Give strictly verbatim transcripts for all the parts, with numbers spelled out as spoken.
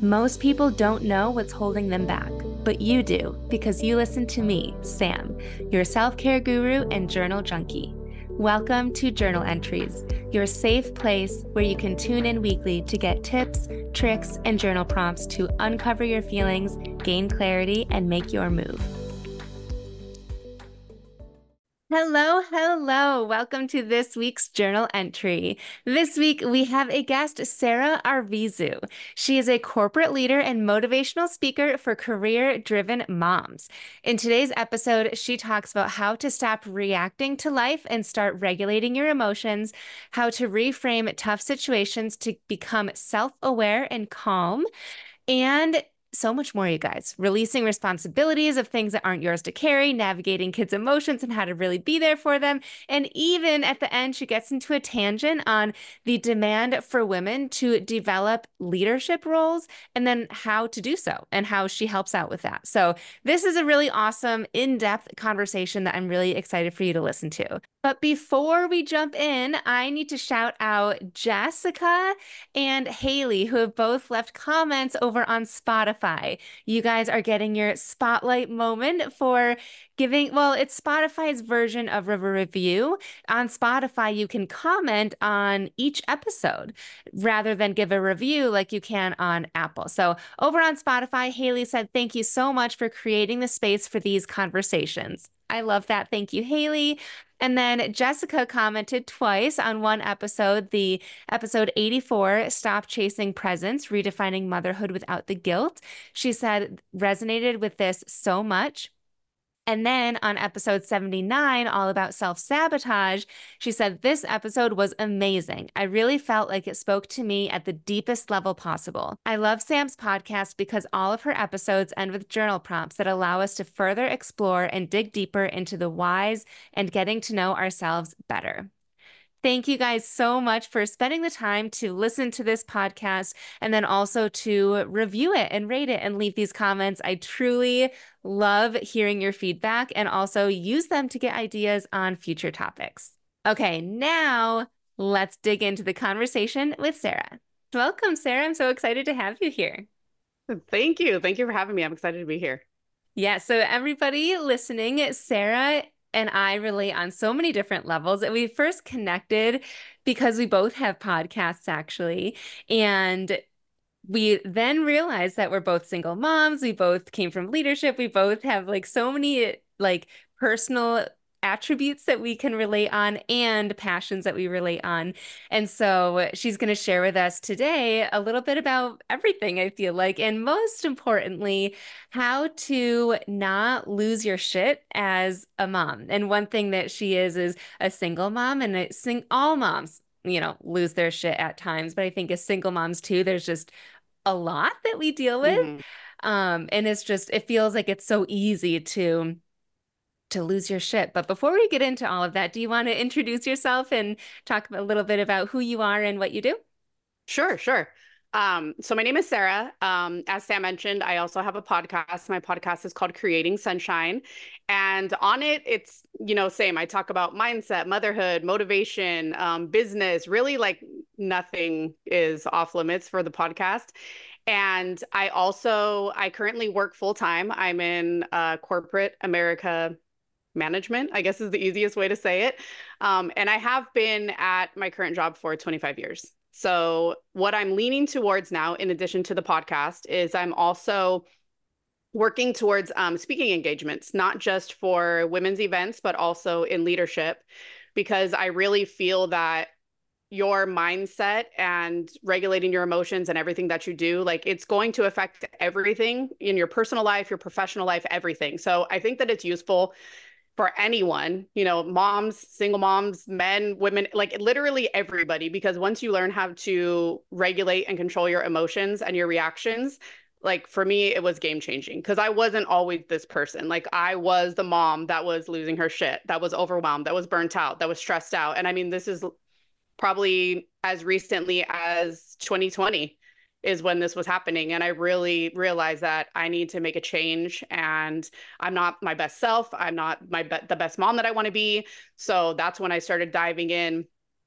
Most people don't know what's holding them back, but you do because you listen to me, Sam, your self-care guru and journal junkie. Welcome to Journal Entries, your safe place where you can tune in weekly to get tips, tricks, and journal prompts to uncover your feelings, gain clarity, and make your move. Hello, hello. Welcome to this week's journal entry. This week, we have a guest, Sarah Arvizu. She is a corporate leader and motivational speaker for career-driven moms. In today's episode, she talks about how to stop reacting to life and start regulating your emotions, how to reframe tough situations to become self-aware and calm, and so much more, you guys. Releasing responsibilities of things that aren't yours to carry, navigating kids' emotions and how to really be there for them. And even at the end, she gets into a tangent on the demand for women to develop leadership roles and then how to do so and how she helps out with that. So this is a really awesome, in-depth conversation that I'm really excited for you to listen to. But before we jump in, I need to shout out Jessica and Haley, who have both left comments over on Spotify. You guys are getting your spotlight moment for giving, well, it's Spotify's version of a review. On Spotify, you can comment on each episode rather than give a review like you can on Apple. So over on Spotify, Haley said, "Thank you so much for creating the space for these conversations." I love that. Thank you, Haley. And then Jessica commented twice on one episode, the episode eighty-four, Stop Chasing Presents, Redefining Motherhood Without the Guilt. She said, resonated with this so much. And then on episode seventy-nine, all about self-sabotage, she said, this episode was amazing. I really felt like it spoke to me at the deepest level possible. I love Sam's podcast because all of her episodes end with journal prompts that allow us to further explore and dig deeper into the whys and getting to know ourselves better. Thank you guys so much for spending the time to listen to this podcast and then also to review it and rate it and leave these comments. I truly love hearing your feedback and also use them to get ideas on future topics. Okay, now let's dig into the conversation with Sarah. Welcome, Sarah. I'm so excited to have you here. Thank you. Thank you for having me. I'm excited to be here. Yeah, so everybody listening, Sarah and I relate on so many different levels. And we first connected because we both have podcasts, actually. And we then realized that we're both single moms. We both came from leadership. We both have like so many like personal attributes that we can relate on and passions that we relate on. And so she's going to share with us today a little bit about everything, I feel like, and most importantly, how to not lose your shit as a mom. And one thing that she is is a single mom, and I sing all moms, you know, lose their shit at times, but I think as single moms too, there's just a lot that we deal with. Mm-hmm. Um, and it's just, it feels like it's so easy to to lose your shit. But before we get into all of that, do you want to introduce yourself and talk a little bit about who you are and what you do? Sure, sure. Um, so my name is Sarah. Um, as Sam mentioned, I also have a podcast. My podcast is called Creating Sunshine. And on it, it's, you know, same. I talk about mindset, motherhood, motivation, um, business, really like nothing is off limits for the podcast. And I also, I currently work full time. I'm in uh, corporate America management, I guess is the easiest way to say it. Um, and I have been at my current job for twenty-five years. So what I'm leaning towards now, in addition to the podcast, is I'm also working towards um, speaking engagements, not just for women's events, but also in leadership, because I really feel that your mindset and regulating your emotions and everything that you do, like it's going to affect everything in your personal life, your professional life, everything. So I think that it's useful for anyone, you know, moms, single moms, men, women, like literally everybody, because once you learn how to regulate and control your emotions and your reactions, like for me, it was game changing because I wasn't always this person. Like I was the mom that was losing her shit, that was overwhelmed, that was burnt out, that was stressed out. And I mean, this is probably as recently as twenty twenty is when this was happening. And I really realized that I need to make a change, and I'm not my best self. I'm not my be- the best mom that I want to be. So that's when I started diving in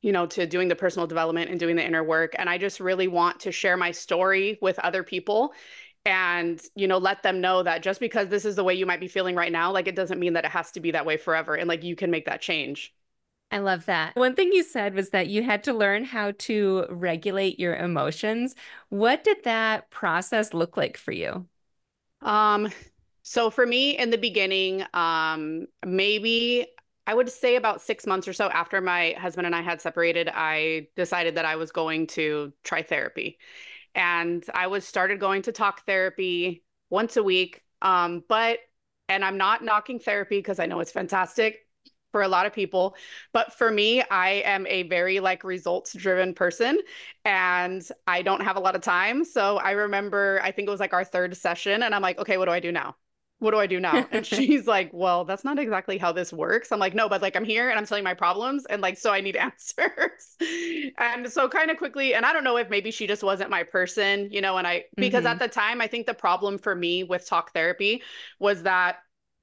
you know, to doing the personal development and doing the inner work. And I just really want to share my story with other people and, you know, let them know that just because this is the way you might be feeling right now, like it doesn't mean that it has to be that way forever. And like you can make that change. I love that. One thing you said was that you had to learn how to regulate your emotions. What did that process look like for you? Um, so for me in the beginning, um, maybe I would say about six months or so after my husband and I had separated, I decided that I was going to try therapy. And I was started going to talk therapy once a week. Um, but, and I'm not knocking therapy because I know it's fantastic for a lot of people, but for me, I am a very like results driven person and I don't have a lot of time. So I remember, I think it was like our third session, and I'm like, okay, what do I do now? What do I do now? And she's like, well, that's not exactly how this works. I'm like, no, but like I'm here and I'm telling my problems and like, so I need answers. And so kind of quickly, and I don't know if maybe she just wasn't my person, you know, and I, because at Hmm. the time, I think the problem for me with talk therapy was that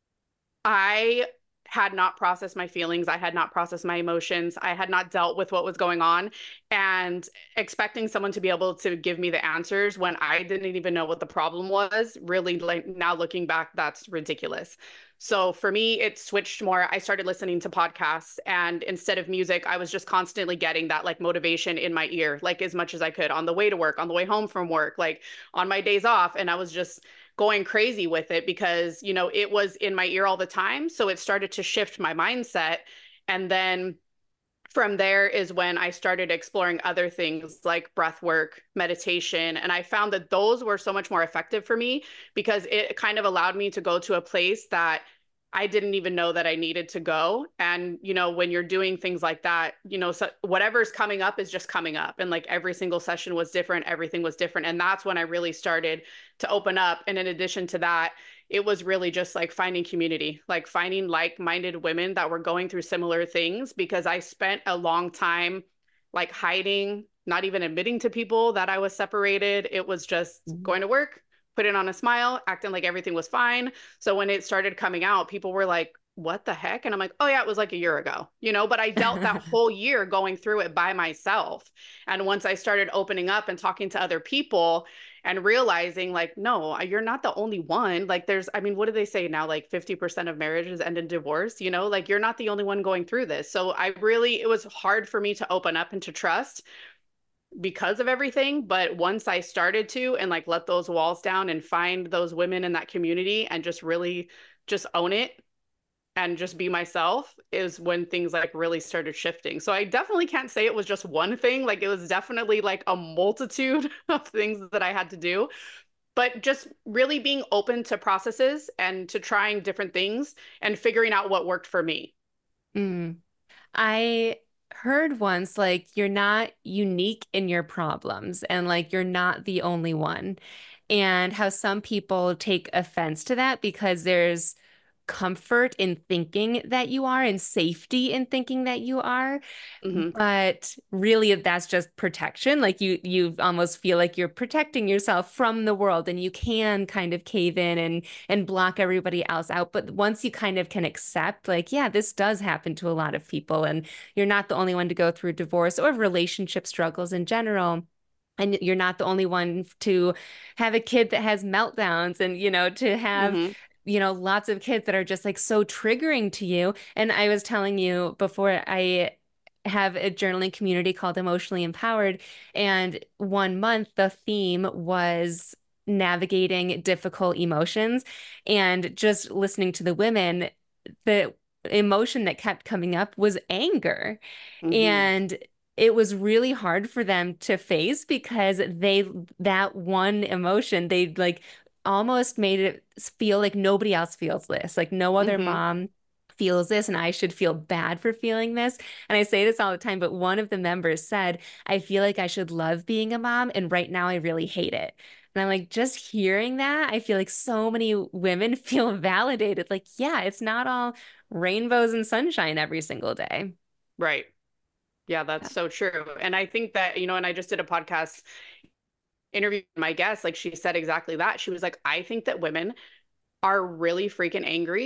I had not processed my feelings. I had not processed my emotions. I had not dealt with what was going on. And expecting someone to be able to give me the answers when I didn't even know what the problem was, really, like now looking back, that's ridiculous. So for me, it switched more. I started listening to podcasts, and instead of music, I was just constantly getting that like motivation in my ear, like as much as I could on the way to work, on the way home from work, like on my days off. And I was just going crazy with it because, you know, it was in my ear all the time. So it started to shift my mindset. And then from there is when I started exploring other things like breath work, meditation. And I found that those were so much more effective for me because it kind of allowed me to go to a place that I didn't even know that I needed to go. And, you know, when you're doing things like that, you know, so whatever's coming up is just coming up. And like every single session was different, everything was different. And that's when I really started to open up. And in addition to that, it was really just like finding community, like finding like minded women that were going through similar things because I spent a long time like hiding, not even admitting to people that I was separated. It was just going to work, putting on a smile, acting like everything was fine. So when it started coming out, people were like, what the heck? And I'm like, oh yeah, it was like a year ago, you know, but I dealt that whole year going through it by myself. And once I started opening up and talking to other people and realizing like, no, you're not the only one. Like there's, I mean, what do they say now? Like fifty percent of marriages end in divorce, you know, like you're not the only one going through this. So I really, it was hard for me to open up and to trust because of everything. But once I started to and like let those walls down and find those women in that community and just really just own it and just be myself is when things like really started shifting. So I definitely can't say it was just one thing. Like it was definitely like a multitude of things that I had to do. But just really being open to processes and to trying different things and figuring out what worked for me. Mm. I heard once like you're not unique in your problems and like you're not the only one. And how some people take offense to that because there's comfort in thinking that you are and safety in thinking that you are. Hmm. But really, that's just protection. Like you, you almost feel like you're protecting yourself from the world, and you can kind of cave in and and block everybody else out. But once you kind of can accept, like, yeah, this does happen to a lot of people, and you're not the only one to go through divorce or relationship struggles in general. And you're not the only one to have a kid that has meltdowns and, you know, to have Hmm. you know, lots of kids that are just like so triggering to you. And I was telling you before, I have a journaling community called Emotionally Empowered. And one month, the theme was navigating difficult emotions. And just listening to the women, the emotion that kept coming up was anger. Hmm. And it was really hard for them to face because they, that one emotion, they like almost made it feel like nobody else feels this. Like no other Hmm. mom feels this, and I should feel bad for feeling this. And I say this all the time, but one of the members said, I feel like I should love being a mom, and right now I really hate it. And I'm like, just hearing that, I feel like so many women feel validated. Like, yeah, it's not all rainbows and sunshine every single day. Right. Yeah, that's so true. And I think that, you know, and I just did a podcast interview with my guest, like she said exactly that. She was like, I think that women are really freaking angry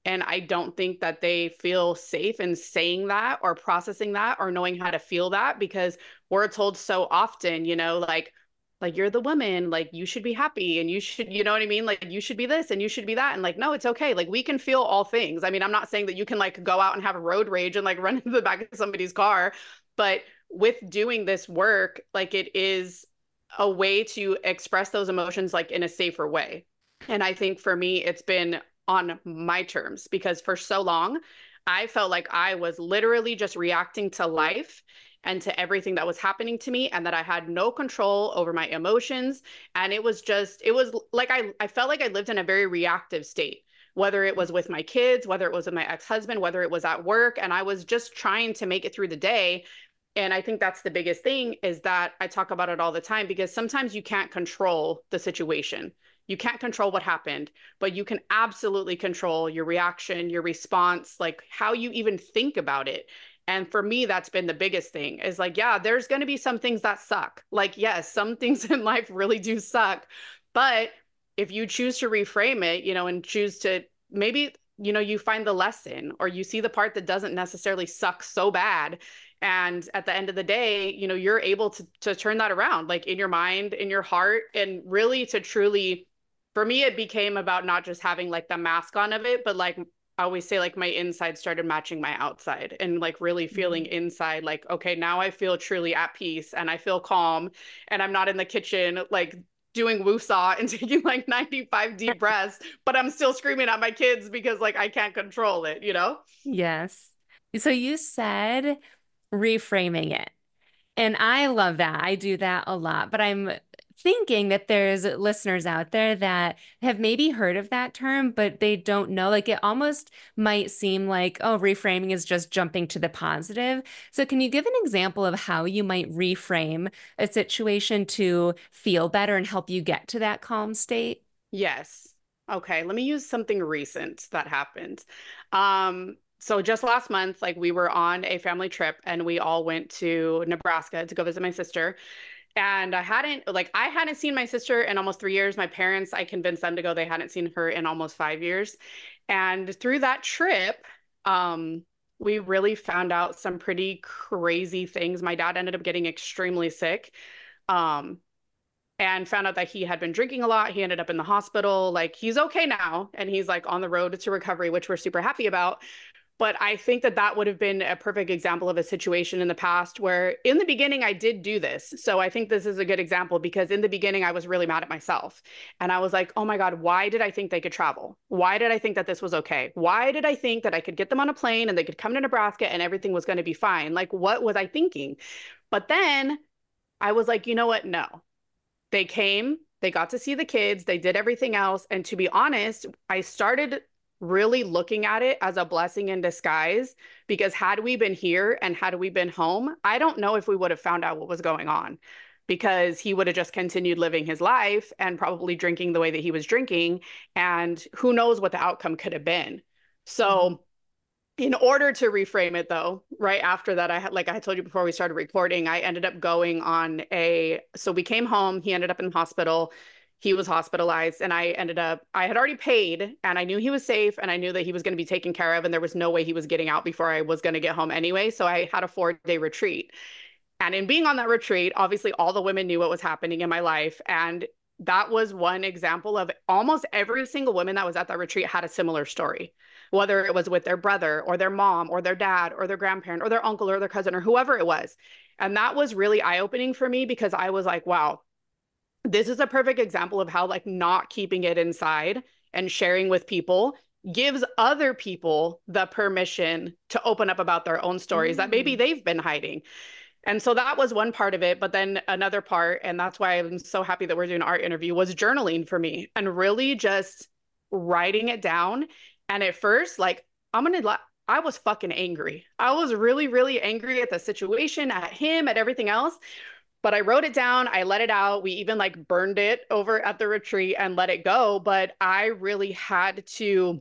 And I don't think that they feel safe in saying that or processing that or knowing how to feel that, because we're told so often, you know, like, like you're the woman, like you should be happy and you should, you know what I mean? Like you should be this and you should be that. And like, no, it's okay. Like we can feel all things. I mean, I'm not saying that you can like go out and have a road rage and like run into the back of somebody's car, but with doing this work, like it is a way to express those emotions like in a safer way. And I think for me, it's been on my terms, because for so long, I felt like I was literally just reacting to life and to everything that was happening to me, and that I had no control over my emotions. And it was just, it was like I, I felt like I lived in a very reactive state, whether it was with my kids, whether it was with my ex-husband, whether it was at work. And I was just trying to make it through the day. And I think that's the biggest thing, is that I talk about it all the time, because sometimes you can't control the situation. You can't control what happened, but you can absolutely control your reaction, your response, like how you even think about it. And for me, that's been the biggest thing, is like, yeah, there's going to be some things that suck. Like, yes, some things in life really do suck. But if you choose to reframe it, you know, and choose to maybe, you know, you find the lesson, or you see the part that doesn't necessarily suck so bad. And at the end of the day, you know, you're able to, to turn that around, like in your mind, in your heart, and really to truly, for me, it became about not just having like the mask on of it, but like I always say, like my inside started matching my outside, and like really feeling inside, like, okay, now I feel truly at peace and I feel calm, and I'm not in the kitchen, like doing woosah and taking like ninety-five deep breaths, but I'm still screaming at my kids because like I can't control it, you know? Yes. So you said reframing it. And I love that. I do that a lot. But I'm thinking that there's listeners out there that have maybe heard of that term, but they don't know. Like it almost might seem like, oh, reframing is just jumping to the positive. So can you give an example of how you might reframe a situation to feel better and help you get to that calm state? Yes. Okay, let me use something recent that happened. Um, so just last month, like we were on a family trip and we all went to Nebraska to go visit my sister. And I hadn't, like, I hadn't seen my sister in almost three years. My parents, I convinced them to go. They hadn't seen her in almost five years. And through that trip, um, we really found out some pretty crazy things. My dad ended up getting extremely sick. Um, and found out that he had been drinking a lot. He ended up in the hospital. Like he's okay now, and he's like on the road to recovery, which we're super happy about. But I think that that would have been a perfect example of a situation in the past where in the beginning I did do this. So I think this is a good example, because in the beginning I was really mad at myself. And I was like, oh my God, why did I think they could travel? Why did I think that this was okay? Why did I think that I could get them on a plane and they could come to Nebraska and everything was going to be fine? Like, what was I thinking? But then I was like, you know what? No. They came, they got to see the kids, they did everything else. And to be honest, I started really looking at it as a blessing in disguise, because had we been here and had we been home, I don't know if we would have found out what was going on, because he would have just continued living his life and probably drinking the way that he was drinking. And who knows what the outcome could have been. So, in order to reframe it though, right after that, I had, like I told you before we started recording, I ended up going on a, so we came home, he ended up in the hospital, he was hospitalized, and I ended up, I had already paid and I knew he was safe and I knew that he was going to be taken care of and there was no way he was getting out before I was going to get home anyway. So I had a four day retreat. And in being on that retreat, obviously all the women knew what was happening in my life. And that was one example of almost every single woman that was at that retreat had a similar story, whether it was with their brother or their mom or their dad or their grandparent or their uncle or their cousin or whoever it was. And that was really eye-opening for me, because I was like, wow, this is a perfect example of how like not keeping it inside and sharing with people gives other people the permission to open up about their own stories that maybe Mm. they've been hiding. And so that was one part of it. But then another part, and that's why I'm so happy that we're doing our interview, was journaling for me and really just writing it down. And at first, like, I'm going to, I was fucking angry. I was really, really angry at the situation, at him, at everything else. But I wrote it down. I let it out. We even like burned it over at the retreat and let it go. But I really had to,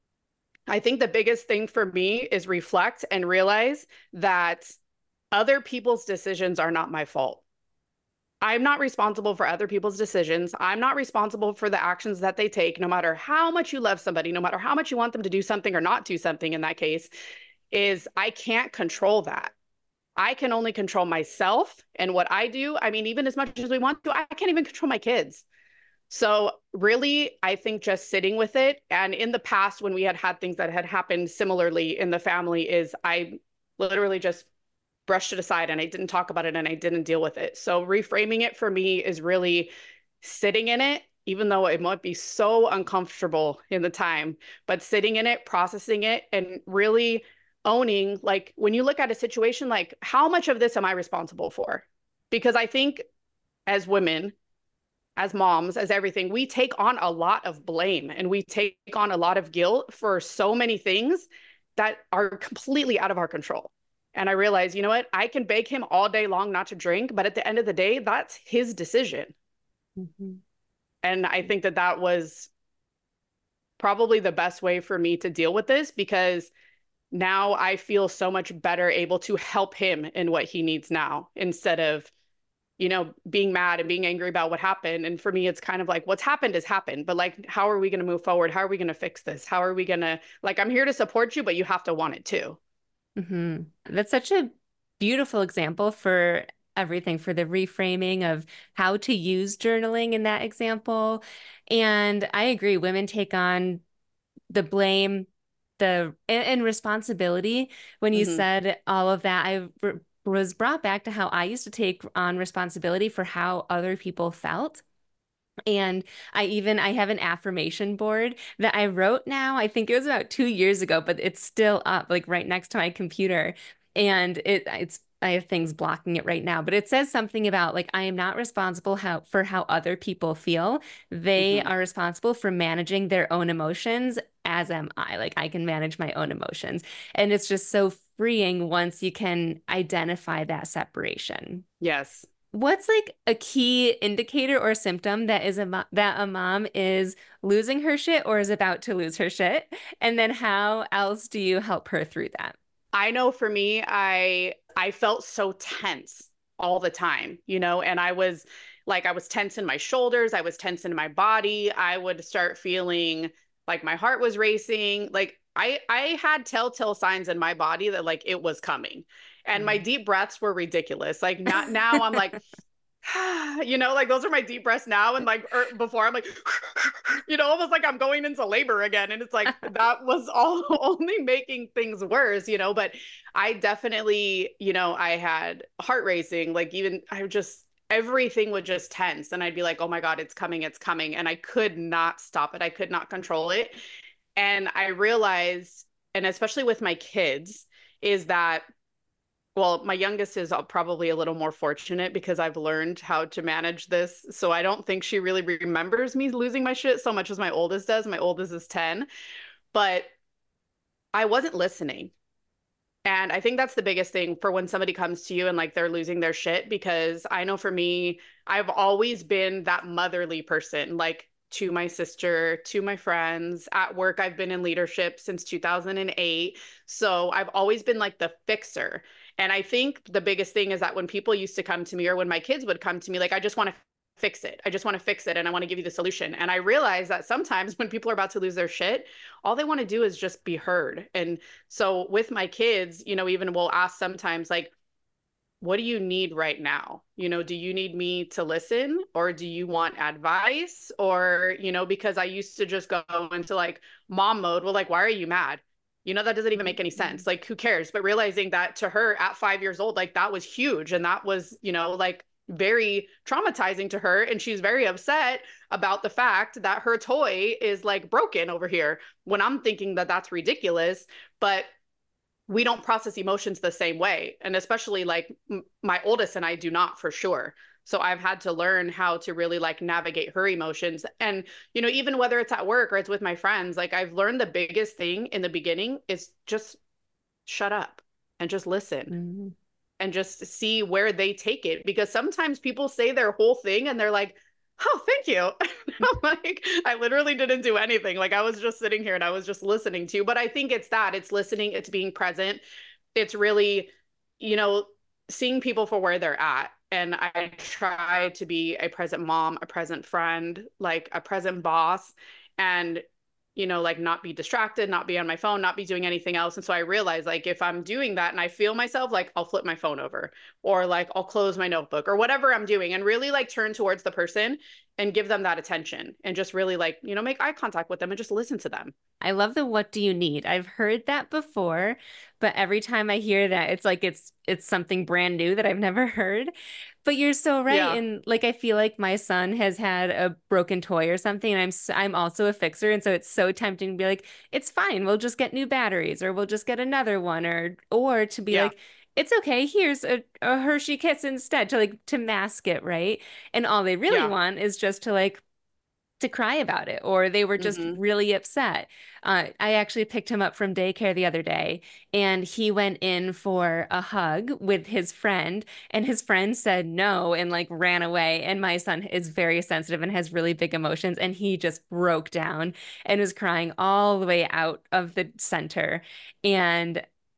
I think the biggest thing for me is reflect and realize that other people's decisions are not my fault. I'm not responsible for other people's decisions. I'm not responsible for the actions that they take, no matter how much you love somebody, no matter how much you want them to do something or not do something in that case, is I can't control that. I can only control myself and what I do. I mean, even as much as we want to, I can't even control my kids. So really, I think just sitting with it. And in the past, when we had had things that had happened similarly in the family, is I literally just brushed it aside and I didn't talk about it and I didn't deal with it. So reframing it for me is really sitting in it, even though it might be so uncomfortable in the time, but sitting in it, processing it, and really owning, like when you look at a situation, like how much of this am I responsible for? Because I think as women, as moms, as everything, we take on a lot of blame and we take on a lot of guilt for so many things that are completely out of our control. And I realized, you know what? I can beg him all day long not to drink, but at the end of the day, that's his decision. Mm-hmm. And I think that that was probably the best way for me to deal with this, because now I feel so much better able to help him in what he needs now, instead of, you know, being mad and being angry about what happened. And for me, it's kind of like what's happened has happened, but like, how are we going to move forward? How are we going to fix this? How are we going to, like, I'm here to support you, but you have to want it too. Mm-hmm. That's such a beautiful example for everything, for the reframing of how to use journaling in that example. And I agree, women take on the blame, the and, and responsibility. When you Mm-hmm. said all of that, I was brought back to how I used to take on responsibility for how other people felt. And I even I have an affirmation board that I wrote now. I think it was about two years ago, but it's still up, like right next to my computer. And it it's I have things blocking it right now, but it says something about like I am not responsible how for how other people feel. They Mm-hmm. are responsible for managing their own emotions, as am I. Like I can manage my own emotions. And it's just so freeing once you can identify that separation. Yes. What's like a key indicator or symptom that is a mo that a mom is losing her shit or is about to lose her shit? And then how else do you help her through that? I know for me, I I felt so tense all the time, you know, and I was like, I was tense in my shoulders, I was tense in my body. I would start feeling like my heart was racing. Like I I had telltale signs in my body that like it was coming. And my Mm. deep breaths were ridiculous. Like not now I'm like, you know, like those are my deep breaths now. And like er, before I'm like, you know, almost like I'm going into labor again. And it's like, that was all only making things worse, you know, but I definitely, you know, I had heart racing, like even I just, everything would just tense. And I'd be like, oh my God, it's coming, it's coming. And I could not stop it. I could not control it. And I realized, and especially with my kids, is that well, my youngest is probably a little more fortunate because I've learned how to manage this. So I don't think she really remembers me losing my shit so much as my oldest does. My oldest is ten, but I wasn't listening. And I think that's the biggest thing for when somebody comes to you and like they're losing their shit, because I know for me, I've always been that motherly person, like to my sister, to my friends. At work, I've been in leadership since two thousand eight. So I've always been like the fixer. And I think the biggest thing is that when people used to come to me, or when my kids would come to me, like, I just want to fix it. I just want to fix it. And I want to give you the solution. And I realize that sometimes when people are about to lose their shit, all they want to do is just be heard. And so with my kids, you know, even we'll ask sometimes, like, what do you need right now? You know, do you need me to listen, or do you want advice? Or, you know, because I used to just go into like mom mode. Well, like, why are you mad? You know, that doesn't even make any sense. Like, who cares? But realizing that to her at five years old, like that was huge. And that was, you know, like very traumatizing to her. And she's very upset about the fact that her toy is like broken over here, when I'm thinking that that's ridiculous. But we don't process emotions the same way. And especially like my oldest and I do not, for sure. So I've had to learn how to really like navigate her emotions. And, you know, even whether it's at work or it's with my friends, like I've learned the biggest thing in the beginning is just shut up and just listen. Mm-hmm. And just see where they take it. Because sometimes people say their whole thing and they're like, oh, thank you. I'm like, I literally didn't do anything. Like I was just sitting here and I was just listening to you. But I think it's that, it's listening, it's being present. It's really, you know, seeing people for where they're at and I try to be a present mom, a present friend, like a present boss, and you know, like not be distracted, not be on my phone, not be doing anything else. And so I realize like if I'm doing that and I feel myself, like I'll flip my phone over or like I'll close my notebook or whatever I'm doing and really like turn towards the person and give them that attention and just really like, you know, make eye contact with them and just listen to them. I love the what do you need? I've heard that before, but every time I hear that, it's like it's it's something brand new that I've never heard. But you're so right. Yeah. And like I feel like my son has had a broken toy or something, and I'm s- I'm also a fixer, and so it's so tempting to be like, it's fine, we'll just get new batteries, or we'll just get another one, or or to be Yeah. like, it's okay, here's a, a Hershey Kiss instead, to like to mask it, right? And all they really Yeah. want is just to like to cry about it, or they were just Hmm. really upset. Uh, I actually picked him up from daycare the other day, and he went in for a hug with his friend, and his friend said no and like ran away. And my son is very sensitive and has really big emotions, and he just broke down and was crying all the way out of the center. And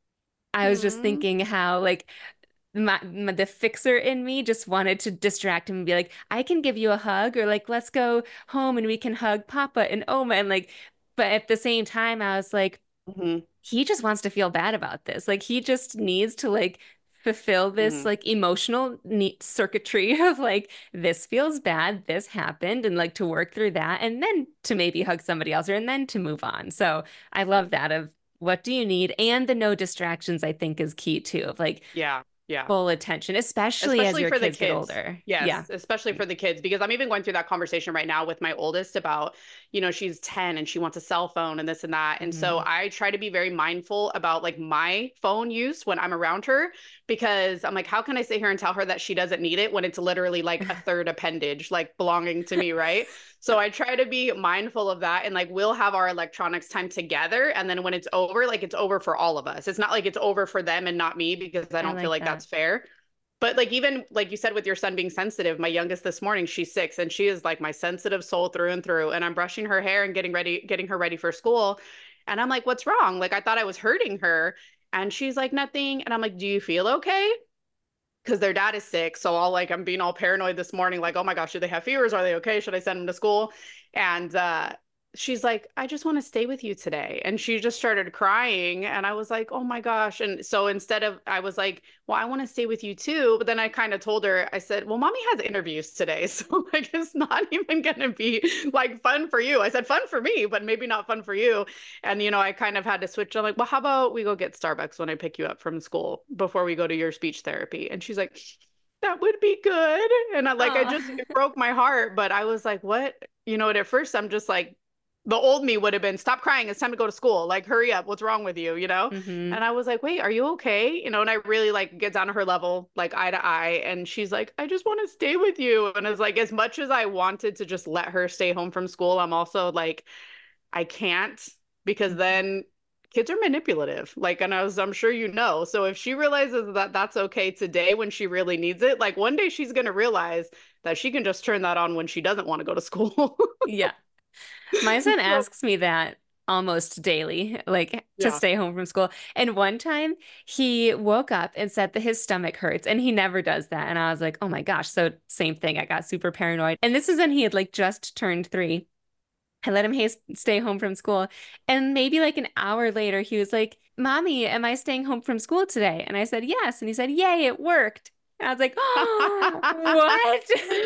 I was just Hmm. thinking how like my, my the fixer in me just wanted to distract him and be like, I can give you a hug, or like, let's go home and we can hug Papa and Oma. And like, but at the same time, I was like, Hmm. he just wants to feel bad about this. Like, he just needs to like fulfill this Hmm. like emotional neat circuitry of like, this feels bad, this happened, and like to work through that and then to maybe hug somebody else or and then to move on. So I love that of what do you need? And the no distractions, I think, is key too, of like Yeah. Yeah. full attention, especially as Especially your for the kids get kids. older. Yeah. Yes, especially for the kids, because I'm even going through that conversation right now with my oldest about, you know, she's ten and she wants a cell phone and this and that. And so Mhm. I try to be very mindful about like my phone use when I'm around her, because I'm like, how can I sit here and tell her that she doesn't need it when it's literally like a third appendage, like belonging to me, right? So I try to be mindful of that, and like we'll have our electronics time together. And then when it's over, like it's over for all of us. It's not like it's over for them and not me, because I I don't feel like like that. that's fair. But like even like you said with your son being sensitive, my youngest this morning, she's six and she is like my sensitive soul through and through. And I'm brushing her hair and getting ready, getting her ready for school. And I'm like, what's wrong? Like I thought I was hurting her. And she's like, nothing. And I'm like, do you feel okay? Because their dad is sick. So all like I'm being all paranoid this morning, like, oh my gosh, do they have fevers? Are they okay? Should I send them to school? And uh she's like, I just want to stay with you today. And she just started crying. And I was like, oh my gosh. And so instead of I was like, well, I want to stay with you too. But then I kind of told her, I said, well, mommy has interviews today. So like it's not even gonna be like fun for you. I said fun for me, but maybe not fun for you. And, you know, I kind of had to switch. I'm like, well, how about we go get Starbucks when I pick you up from school before we go to your speech therapy? And she's like, that would be good. And I like, I just, Oh. it broke my heart. But I was like, what? You know, and at first I'm just like, the old me would have been, stop crying. It's time to go to school. Like, hurry up. What's wrong with you? You know? Hmm. And I was like, wait, are you okay? You know, and I really like get down to her level, like eye to eye. And she's like, I just want to stay with you. And it's like, as much as I wanted to just let her stay home from school, I'm also like, I can't, because then kids are manipulative. Like, and I was, I'm sure you know. So if she realizes that that's okay today when she really needs it, like one day she's going to realize that she can just turn that on when she doesn't want to go to school. Yeah. My son So, asks me that almost daily, like to yeah. stay home from school. And one time he woke up and said that his stomach hurts, and he never does that. And I was like, oh my gosh. So, same thing. I got super paranoid. And this is when he had like just turned three. I let him has stay home from school. And maybe like an hour later, he was like, Mommy, am I staying home from school today? And I said, yes. And he said, Yay, it worked. And I was like, oh, what?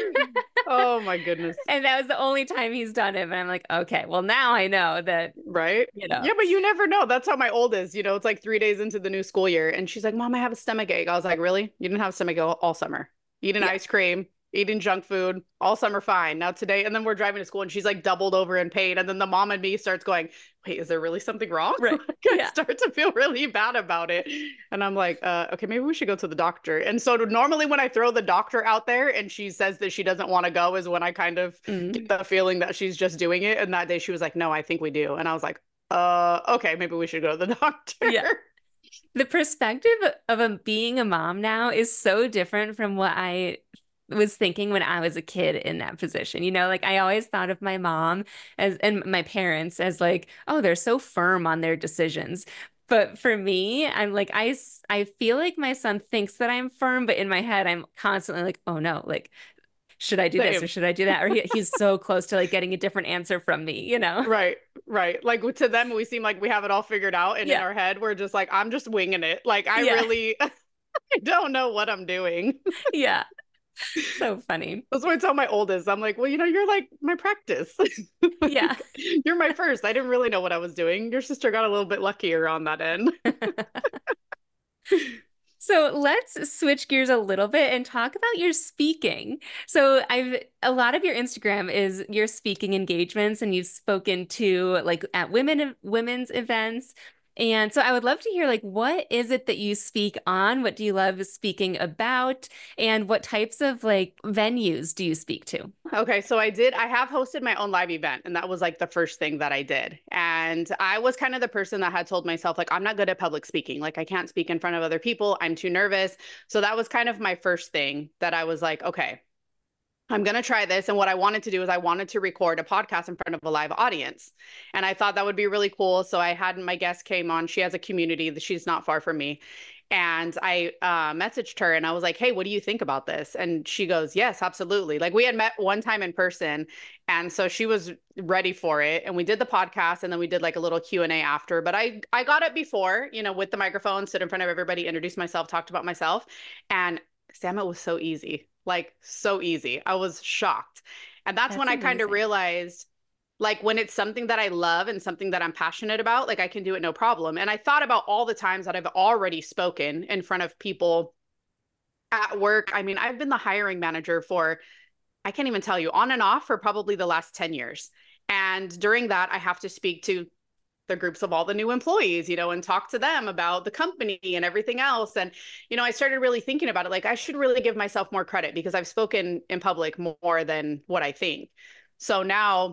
Oh my goodness. And that was the only time he's done it. And I'm like, okay, well, now I know that, Right? you know, Yeah, but you never know. That's how my old is. You know, it's like three days into the new school year. And she's like, Mom, I have a stomach ache. I was like, really? You didn't have a stomach ache all, all summer. Eating yeah. ice cream, eating junk food, all summer fine. Now today, and then we're driving to school and she's like doubled over in pain. And then the mom and me starts going, wait, is there really something wrong? Right. Like, I Yeah. start to feel really bad about it. And I'm like, uh, okay, maybe we should go to the doctor. And so normally when I throw the doctor out there and she says that she doesn't want to go is when I kind of get Mm. the feeling that she's just doing it. And that day she was like, no, I think we do. And I was like, uh, okay, maybe we should go to the doctor. Yeah. The perspective of a, being a mom now is so different from what I was thinking when I was a kid in that position. You know, like I always thought of my mom as and my parents as like, oh, they're so firm on their decisions. But for me, I'm like, I, s- I feel like my son thinks that I'm firm, but in my head, I'm constantly like, oh no, like, should I do this or Same. should I do that? Or he, he's so close to like getting a different answer from me, you know? Right, right. Like to them, we seem like we have it all figured out. And in Yeah. our head, we're just like, I'm just winging it. Like I Yeah. really I don't know what I'm doing. Yeah. So funny. That's what I tell my oldest. I'm like, well, you know, you're like my practice. Yeah. Like, you're my first. I didn't really know what I was doing. Your sister got a little bit luckier on that end. So let's switch gears a little bit and talk about your speaking. So I've a lot of your Instagram is your speaking engagements, and you've spoken to like at women women's events. And so I would love to hear like what is it that you speak on? What do you love speaking about? And what types of like venues do you speak to? Okay, so I did, I have hosted my own live event, and that was like the first thing that I did. And I was kind of the person that had told myself, like, I'm not good at public speaking. Like, I can't speak in front of other people. I'm too nervous. So that was kind of my first thing that I was like, okay, I'm going to try this. And what I wanted to do is I wanted to record a podcast in front of a live audience. And I thought that would be really cool. So I had my guest came on. She has a community that she's not far from me. And I uh, messaged her and I was like, hey, what do you think about this? And she goes, yes, absolutely. Like we had met one time in person. And so she was ready for it. And we did the podcast and then we did like a little Q and A after. But I, I got it before, you know, with the microphone, stood in front of everybody, introduced myself, talked about myself. And Sam, it was so easy, like so easy. I was shocked. And that's That's when I kind of amazing. realized like when it's something that I love and something that I'm passionate about, like I can do it no problem. And I thought about all the times that I've already spoken in front of people at work. I mean, I've been the hiring manager for, I can't even tell you, on and off for probably the last ten years. And during that, I have to speak to the groups of all the new employees, you know, and talk to them about the company and everything else. And, you know, I started really thinking about it. Like, I should really give myself more credit because I've spoken in public more than what I think. So now,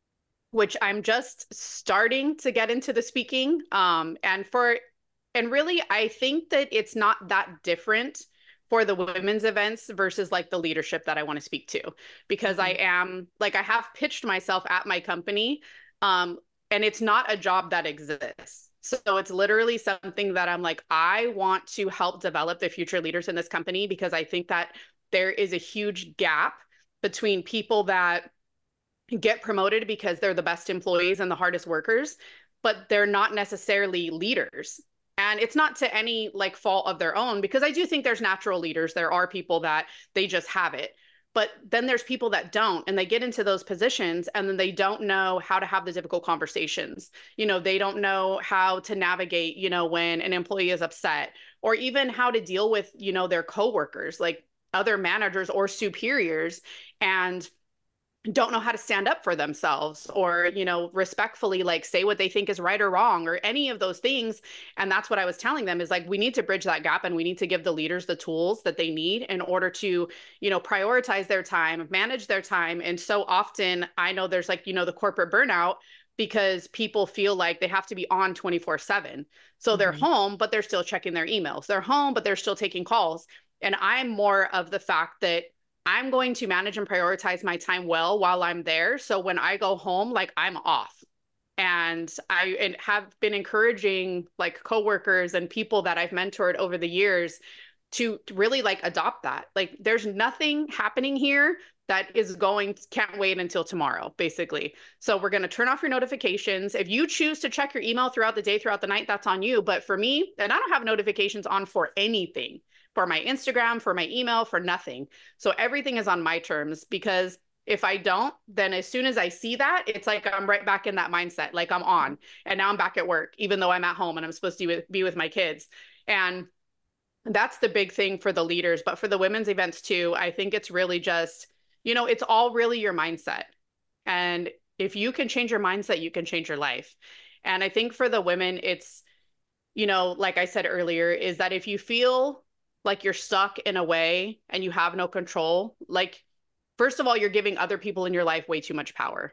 which I'm just starting to get into the speaking. Um, and for, and really, I think that it's not that different for the women's events versus like the leadership that I want to speak to, because I Mhm. am like, I have pitched myself at my company. Um, and it's not a job that exists. So it's literally something that I'm like, I want to help develop the future leaders in this company because I think that there is a huge gap between people that get promoted because they're the best employees and the hardest workers, but they're not necessarily leaders. And it's not to any like fault of their own, because I do think there's natural leaders. There are people that they just have it. But then there's people that don't, and they get into those positions and then they don't know how to have the difficult conversations. You know, they don't know how to navigate, you know, when an employee is upset, or even how to deal with, you know, their coworkers, like other managers or superiors. And don't know how to stand up for themselves, or you know respectfully like say what they think is right or wrong or any of those things. And that's what I was telling them is like we need to bridge that gap, and we need to give the leaders the tools that they need in order to you know prioritize their time, manage their time. And so often I know there's like you know the corporate burnout because people feel like they have to be on twenty-four seven. So they're Mhm. home but they're still checking their emails, they're home but they're still taking calls. And I'm more of the fact that I'm going to manage and prioritize my time well while I'm there. So when I go home, like I'm off. And I and have been encouraging like coworkers and people that I've mentored over the years to, to really like adopt that. Like there's nothing happening here that is going, can't wait until tomorrow, basically. So we're going to turn off your notifications. If you choose to check your email throughout the day, throughout the night, that's on you. But for me, and I don't have notifications on for anything, for my Instagram, for my email, for nothing. So everything is on my terms, because if I don't, then as soon as I see that, it's like I'm right back in that mindset. Like I'm on, and now I'm back at work, even though I'm at home and I'm supposed to be with my kids. And that's the big thing for the leaders. But for the women's events too, I think it's really just, you know, it's all really your mindset. And if you can change your mindset, you can change your life. And I think for the women, it's, you know, like I said earlier, is that if you feel like you're stuck in a way and you have no control, like, first of all, you're giving other people in your life way too much power,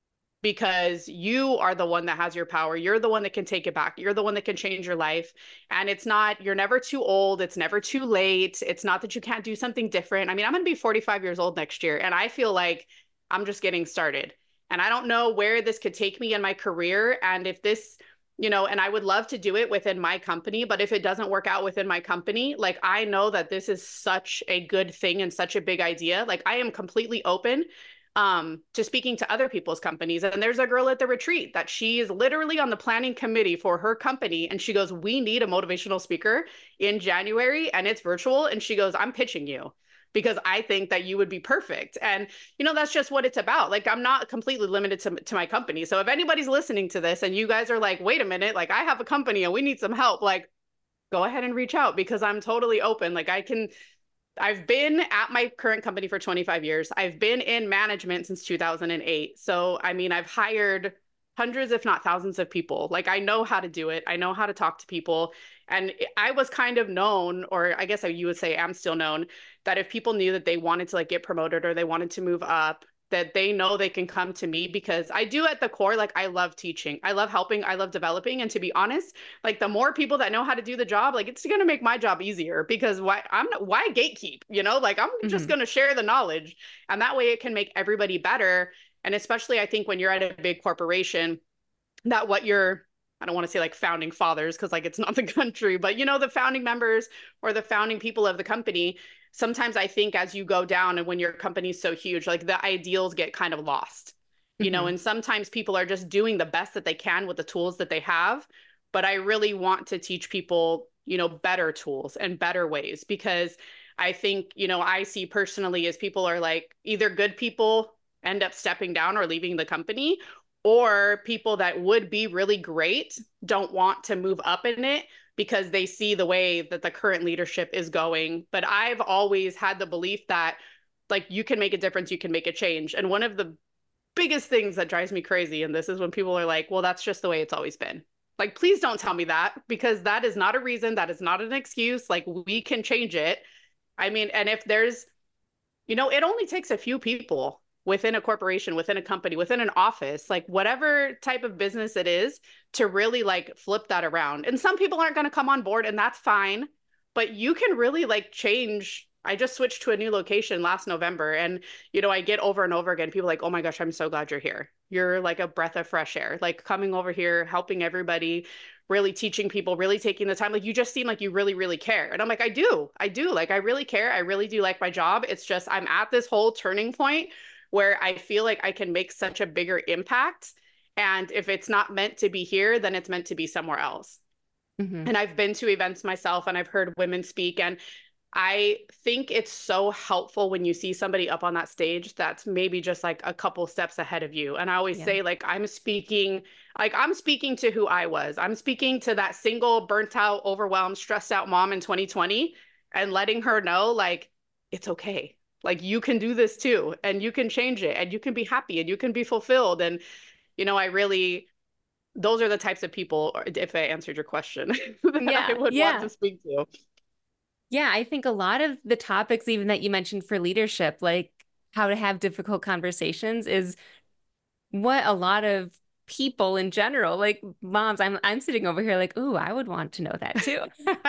because you are the one that has your power. You're the one that can take it back. You're the one that can change your life. And it's not, you're never too old. It's never too late. It's not that you can't do something different. I mean, I'm going to be forty-five years old next year, and I feel like I'm just getting started. And I don't know where this could take me in my career. And if this you know, and I would love to do it within my company, but if it doesn't work out within my company, like I know that this is such a good thing and such a big idea. Like I am completely open um to speaking to other people's companies. And there's a girl at the retreat that she is literally on the planning committee for her company, and she goes, "We need a motivational speaker in January and it's virtual." And she goes, "I'm pitching you because I think that you would be perfect." And you know, that's just what it's about. Like I'm not completely limited to, to my company. So if anybody's listening to this and you guys are like, "Wait a minute, like I have a company and we need some help," like go ahead and reach out because I'm totally open. Like I can I've been at my current company for twenty-five years. I've been in management since two thousand eight. So, I mean, I've hired hundreds, if not thousands of people. Like, I know how to do it. I know how to talk to people. And I was kind of known, or I guess you would say I'm still known, that if people knew that they wanted to like get promoted or they wanted to move up, that they know they can come to me because I do at the core, like I love teaching. I love helping. I love developing. And to be honest, like the more people that know how to do the job, like it's going to make my job easier because why I'm not, why gatekeep, you know, like I'm Mm-hmm. just going to share the knowledge and that way it can make everybody better. And especially I think when you're at a big corporation, that what you're I don't want to say like founding fathers because like it's not the country, but you know, the founding members or the founding people of the company, sometimes I think as you go down and when your company's so huge, like the ideals get kind of lost, you know, Mm-hmm. and sometimes people are just doing the best that they can with the tools that they have. But I really want to teach people, you know, better tools and better ways because I think, you know, I see personally as people are like either good people end up stepping down or leaving the company, or people that would be really great don't want to move up in it because they see the way that the current leadership is going. But I've always had the belief that like you can make a difference, you can make a change. And one of the biggest things that drives me crazy, and this is when people are like, well, that's just the way it's always been. Like, please don't tell me that because that is not a reason. That is not an excuse. Like, we can change it. I mean, and if there's, you know, it only takes a few people within a corporation, within a company, within an office, like whatever type of business it is, to really like flip that around. And some people aren't going to come on board, and that's fine. But you can really like change. I just switched to a new location last November, and you know, I get over and over again people like, "Oh my gosh, I'm so glad you're here. You're like a breath of fresh air. Like coming over here, helping everybody, really teaching people, really taking the time. Like you just seem like you really, really care." And I'm like, I do, I do. Like I really care. I really do like my job. It's just I'm at this whole turning point where I feel like I can make such a bigger impact. And if it's not meant to be here, then it's meant to be somewhere else. Mm-hmm. And I've been to events myself and I've heard women speak. And I think it's so helpful when you see somebody up on that stage that's maybe just like a couple steps ahead of you. And I always Yeah. say, like, I'm speaking, like, I'm speaking to who I was. I'm speaking to that single, burnt out, overwhelmed, stressed out mom in twenty twenty and letting her know, like, it's okay. Like, you can do this too, and you can change it, and you can be happy, and you can be fulfilled. And, you know, I really, those are the types of people, if I answered your question, that I Yeah. would want Yeah. to speak to. Yeah, I think a lot of the topics, even that you mentioned for leadership, like how to have difficult conversations, is what a lot of people in general, like moms, I'm I'm sitting over here like, ooh, I would want to know that too.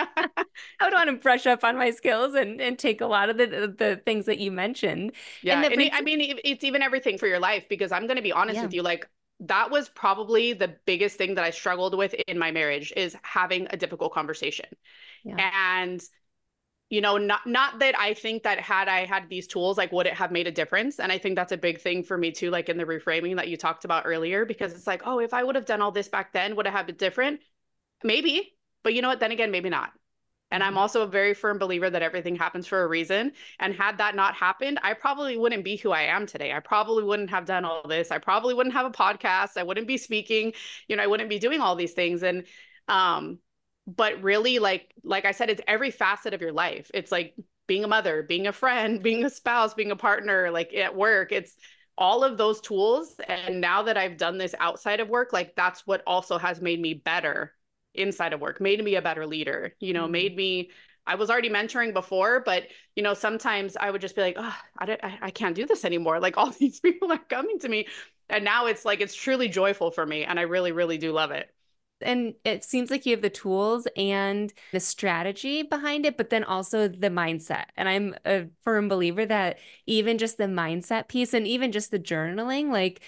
I would want to brush up on my skills and and take a lot of the the things that you mentioned. And Yeah. that And it, brings, I mean, it's even everything for your life because I'm going to be honest yeah, with you. Like, that was probably the biggest thing that I struggled with in my marriage is having a difficult conversation. yeah. And, you know, not not that I think that had I had these tools, like, would it have made a difference? And I think that's a big thing for me too, like in the reframing that you talked about earlier, because it's like, oh, if I would have done all this back then, would it have been different? Maybe. But you know what? Then again, maybe not. And I'm Mhm. also a very firm believer that everything happens for a reason. And had that not happened, I probably wouldn't be who I am today. I probably wouldn't have done all this. I probably wouldn't have a podcast. I wouldn't be speaking. You know, I wouldn't be doing all these things. And um, but really, like like I said, it's every facet of your life. It's like being a mother, being a friend, being a spouse, being a partner, like at work. It's all of those tools. And now that I've done this outside of work, like that's what also has made me better inside of work, made me a better leader, you know, Mhm. made me, I was already mentoring before, but, you know, sometimes I would just be like, oh, I, I, I can't do this anymore. Like all these people are coming to me. And now it's like, it's truly joyful for me. And I really, really do love it. And it seems like you have the tools and the strategy behind it, but then also the mindset. And I'm a firm believer that even just the mindset piece and even just the journaling, like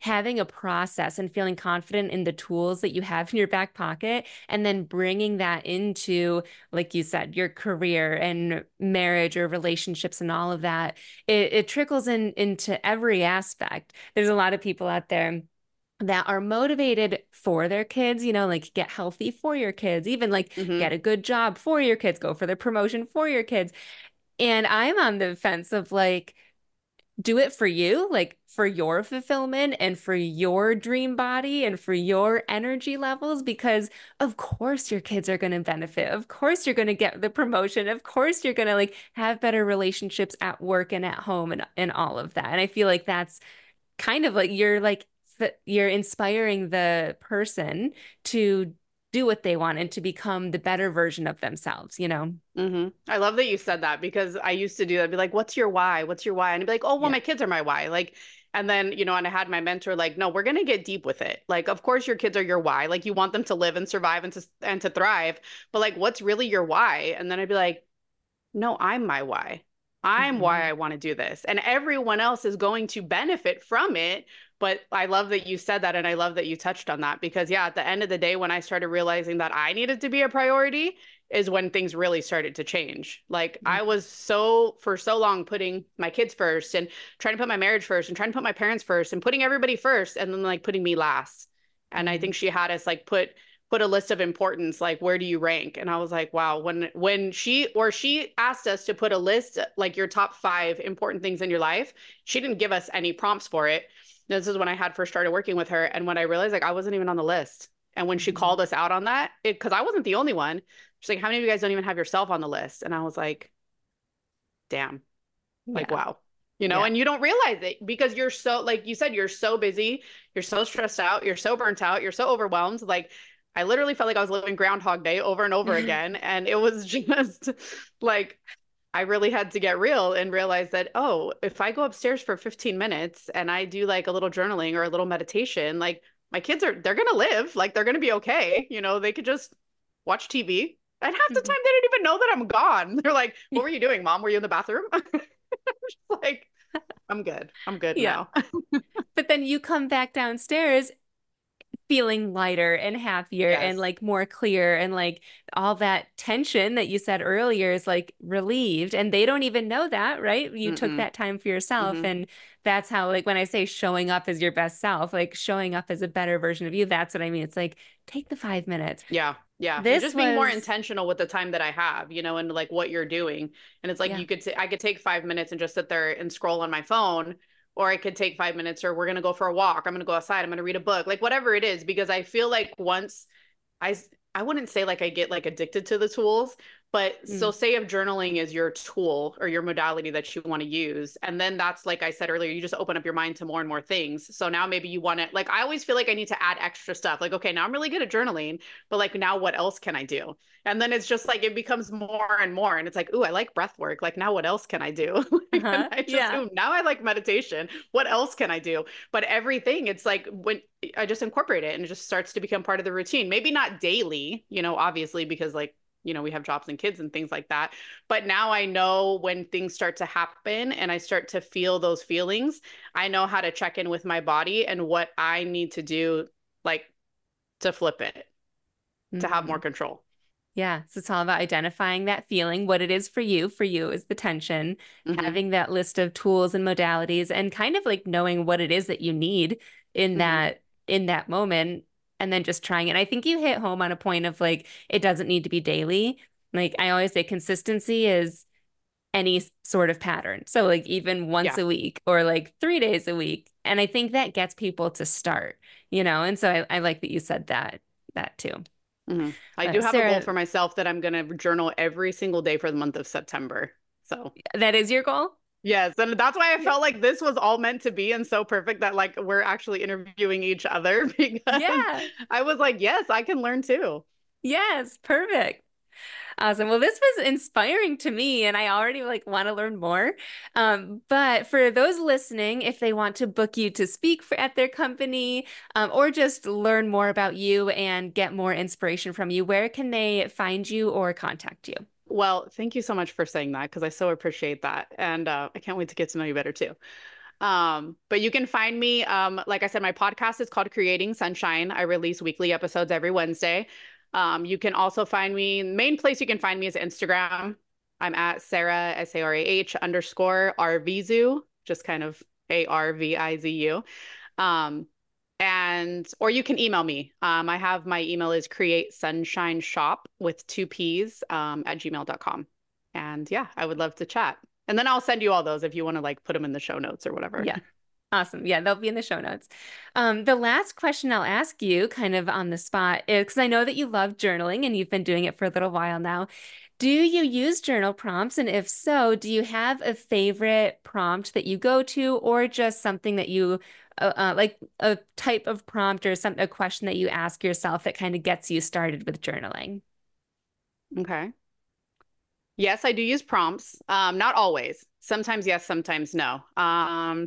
having a process and feeling confident in the tools that you have in your back pocket, and then bringing that into, like you said, your career and marriage or relationships and all of that, it, it trickles in into every aspect. There's a lot of people out there that are motivated for their kids, you know, like get healthy for your kids, even like Hmm. get a good job for your kids, go for the promotion for your kids. And I'm on the fence of like, do it for you, like for your fulfillment and for your dream body and for your energy levels, because of course your kids are going to benefit. Of course you're going to get the promotion. Of course you're going to like have better relationships at work and at home and, and all of that. And I feel like that's kind of like you're like you're inspiring the person to do what they want and to become the better version of themselves, you know? Hmm. I love that you said that because I used to do that. I'd be like, what's your why? What's your why? And I'd be like, oh, well, Yeah. my kids are my why. Like, and then, you know, and I had my mentor like, no, we're gonna get deep with it. Like, of course your kids are your why. Like you want them to live and survive and to and to thrive. But like, what's really your why? And then I'd be like, no, I'm my why. I'm why Mhm. I want to do this. And everyone else is going to benefit from it. But I love that you said that. And I love that you touched on that because, yeah, at the end of the day, when I started realizing that I needed to be a priority, is when things really started to change. Like I was so, for so long, putting my kids first and trying to put my marriage first and trying to put my parents first and putting everybody first and then like putting me last. And I Mhm. think she had us like put put a list of importance, like where do you rank? And I was like, wow, when when she or she asked us to put a list, like your top five important things in your life, she didn't give us any prompts for it. This is when I had first started working with her. And when I realized like I wasn't even on the list. And when she Mhm. called us out on that, it because I wasn't the only one, she's like, how many of you guys don't even have yourself on the list? And I was like, damn, like Yeah. wow. You know, Yeah. and you don't realize it because you're so, like you said, you're so busy, you're so stressed out, you're so burnt out, you're so overwhelmed. Like, I literally felt like I was living Groundhog Day over and over again. And it was just like, I really had to get real and realize that, oh, if I go upstairs for fifteen minutes and I do like a little journaling or a little meditation, like my kids are, they're going to live, like they're going to be okay. You know, they could just watch T V. And half the time Mhm. they didn't even know that I'm gone. They're like, what were you doing, mom? Were you in the bathroom? Just like, I'm good. I'm good Yeah. now. But then you come back downstairs feeling lighter and happier and Yes. like more clear, and like all that tension that you said earlier is like relieved, and they don't even know that, right? You took Mm-mm. that time for yourself, Hmm. and that's how, like when I say showing up as your best self, like showing up as a better version of you, that's what I mean. It's like take the five minutes. Yeah. Yeah. And This just being more was intentional with the time that I have, you know, and like what you're doing. And it's like yeah. you could, t- I could take five minutes and just sit there and scroll on my phone, or I could take five minutes, or we're going to go for a walk. I'm going to go outside. I'm going to read a book, like whatever it is, because I feel like once I, I wouldn't say like I get like addicted to the tools, but so Mm. say if journaling is your tool or your modality that you want to use, and then that's like I said earlier, you just open up your mind to more and more things. So now maybe you want to, like I always feel like I need to add extra stuff. Like, okay, now I'm really good at journaling, but like now what else can I do? And then it's just like it becomes more and more. And it's like, ooh, I like breath work. Like now what else can I do? And Uh-huh. I just, Yeah. ooh, now I like meditation. What else can I do? But everything, it's like when I just incorporate it and it just starts to become part of the routine. Maybe not daily, you know, obviously, because like, you know, we have jobs and kids and things like that. But now I know when things start to happen and I start to feel those feelings, I know how to check in with my body and what I need to do, like to flip it, to have more Mhm. control. Yeah, so it's all about identifying that feeling, what it is for you. For you is the tension, Hmm. having that list of tools and modalities, and kind of like knowing what it is that you need in Hmm. that in that moment, and then just trying it. And I think you hit home on a point of like it doesn't need to be daily. Like I always say, consistency is any sort of pattern. So like even once Yeah. a week or like three days a week. And I think that gets people to start, you know. And so I, I like that you said that that too. Hmm. I do But have a goal Sarah, for myself that I'm going to journal every single day for the month of September. So that is your goal? yes, and that's why I Yeah. felt like this was all meant to be and so perfect that like we're actually interviewing each other because Yeah. I was like, yes, I can learn too. Yes. Perfect. Awesome. Well, this was inspiring to me, and I already like want to learn more. Um, but for those listening, if they want to book you to speak for at their company, um, or just learn more about you and get more inspiration from you, where can they find you or contact you? Well, thank you so much for saying that because I so appreciate that. And uh, I can't wait to get to know you better too. Um, but you can find me, um, like I said, my podcast is called Creating Sunshine. I release weekly episodes every Wednesday. Um, you can also find me, main place you can find me is Instagram. I'm at Sarah, S A R A H underscore Arvizu, just kind of A R V I Z U. Um, and, or you can email me. Um, I have my email is create sunshine shop with two P's, um, at gmail dot com. And yeah, I would love to chat. And then I'll send you all those if you want to like put them in the show notes or whatever. Yeah. Awesome. Yeah, they'll be in the show notes. Um, the last question I'll ask you, kind of on the spot, is because I know that you love journaling and you've been doing it for a little while now. Do you use journal prompts? And if so, do you have a favorite prompt that you go to, or just something that you uh, uh, like a type of prompt or some a question that you ask yourself that kind of gets you started with journaling? Okay. Yes, I do use prompts. Um, not always. Sometimes yes, sometimes no. Um,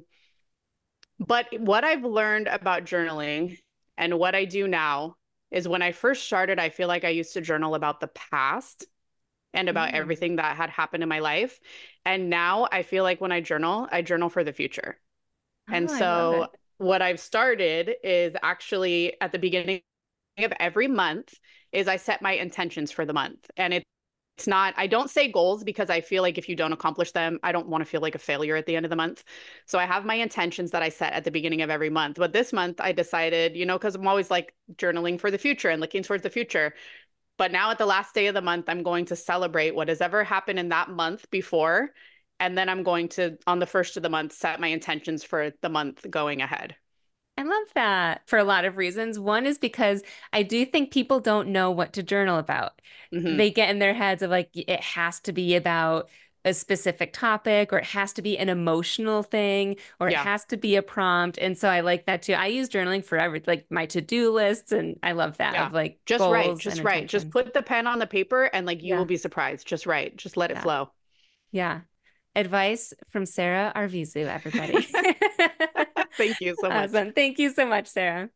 but what I've learned about journaling and what I do now is when I first started, I feel like I used to journal about the past and about Mm. everything that had happened in my life. And now I feel like when I journal, I journal for the future. And Oh, I love so it. what I've started is actually at the beginning of every month is I set my intentions for the month. And it it's not, I don't say goals because I feel like if you don't accomplish them, I don't want to feel like a failure at the end of the month. So I have my intentions that I set at the beginning of every month. But this month I decided, you know, because I'm always like journaling for the future and looking towards the future. But now at the last day of the month, I'm going to celebrate what has ever happened in that month before. And then I'm going to, on the first of the month, set my intentions for the month going ahead. I love that for a lot of reasons. One is because I do think people don't know what to journal about. Hmm. They get in their heads of like, it has to be about a specific topic, or it has to be an emotional thing, or it Yeah. has to be a prompt. And so I like that too. I use journaling for everything, like my to-do lists, and I love that Yeah. of like Just write. goals and Just write. Just intentions. put the pen on the paper and like you will Yeah. be surprised. Just write. Just let it Yeah. flow. Yeah. Advice from Sarah Arvizu, everybody. Thank you so much. Awesome. Thank you so much, Sarah.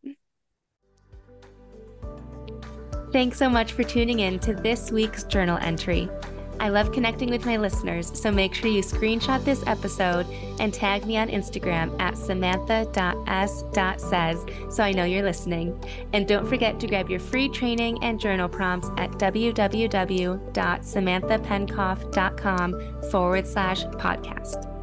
Thanks so much for tuning in to this week's journal entry. I love connecting with my listeners, so make sure you screenshot this episode and tag me on Instagram at samantha dot s dot says so I know you're listening. And don't forget to grab your free training and journal prompts at www.samanthapenkoff.com forward slash podcast.